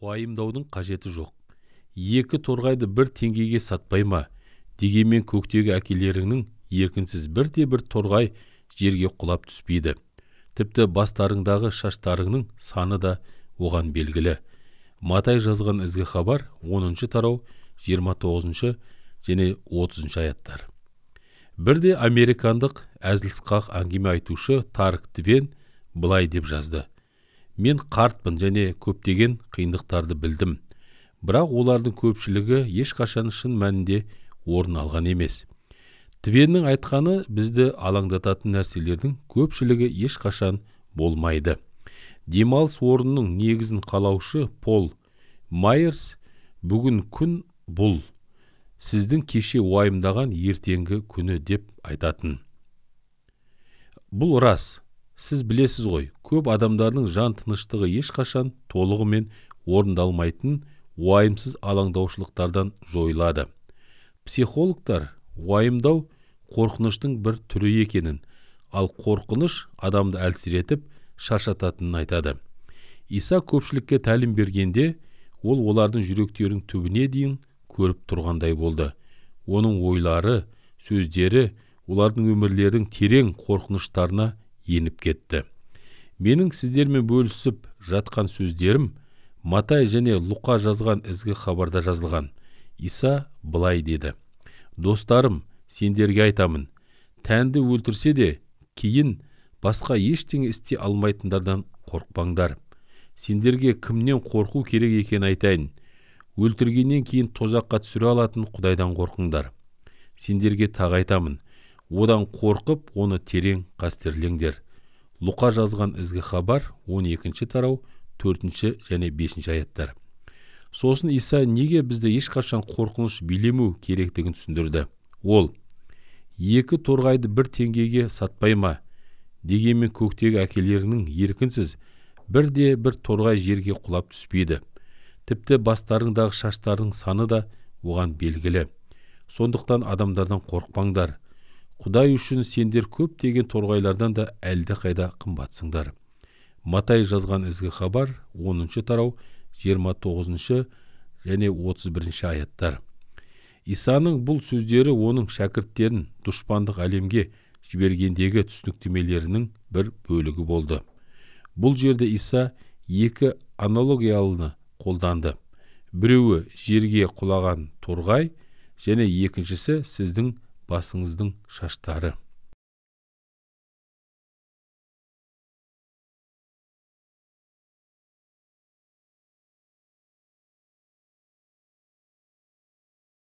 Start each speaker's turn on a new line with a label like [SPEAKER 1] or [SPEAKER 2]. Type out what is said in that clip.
[SPEAKER 1] Уайымдаудың қажеті жоқ. Екі торғайды бір теңгеге сатпай ма? Дегенмен көктегі әкелеріңнің еркінсіз бірде-бір торғай жерге құлап түспейді. Тіпті бастарыңдағы шаштарыңның саны да оған белгілі. Матай жазған ізгі хабар 10-шы тарау 29 және 30 аяттар. Бірде американдық әзілсқақ әңгіме айтушы Тарк Твен былай деп жазды: мен қартпын және көптеген қиындықтарды білдім, бірақ олардың көпшілігі ешқашан шын мәнінде орын алған емес. Твеннің айтқаны бізді алаңдататын нәрселердің көпшілігі ешқашан болмайды. Демалыс орнының негізін қалаушы Пол Майерс бүгін күн бұл, сіздің кеше уайымдаған ертеңгі күні деп айтатын. Бұл рас. Сіз білесіз ғой, көп адамдардың жан тыныштығы ешқашан толығымен орындалмайтын уайымсыз алаңдаушылықтардан жойылады. Психологтар уайымдау қорқыныштың бір түрі екенін, ал қорқыныш адамды әлсіретіп шаршататынын айтады. Иса көпшілікке тәлім бергенде, ол олардың жүректерінің түбіне дейін көріп тұрғандай болды. Оның ойлары, сөздері, олардың өмірлерінің терең қорқыныштарына еніп кетті. Менің сіздермен бөлісіп жатқан сөздерім Матай және Луқа жазған ізгі хабарда жазылған. Иса былай деді: достарым, сендерге айтамын, тәнді өлтірсе де, кейін басқа ештеңе істей алмайтындардан қорықпаңдар. Сендерге кімнен қорқу керек екенін айтайын. Өлтіргеннен кейін тозаққа түсіре алатын Құдайдан қорқыңдар. Сендерге тағы айтамын, одан қорқып, оны терең қастерлеңдер. Луқа жазған ізгі хабар 12-ші тарау 4 және 5 аяттар. Сосын Иса неге бізді ешқашан қорқыныш билемеу керектігін түсіндірді. Ол: екі торғайды бір теңгеге сатпай ма? Дегенмен көктегі әкелерінің еркінсіз бірде-бір торғай жерге құлап түспейді. Тіпті бастарыңдағы шаштардың саны да оған белгілі. Сондықтан адамдардан қорықпаңдар. Құдай үшін сендер көптеген торғайлардан да әлде қайда қымбатсыңдар. Матай жазған ізгі хабар 10-шы тарау 29 және 31 аяттар. Исаның бұл сөздері оның шәкірттерін дұшпандық әлемге жібергендегі түсініктемелерінің бір бөлігі болды. Бұл жерде Иса екі аналогиялыны қолданды. Біреуі жерге құлаған торғай, және екіншісі сіздің басыңыздың шаштары.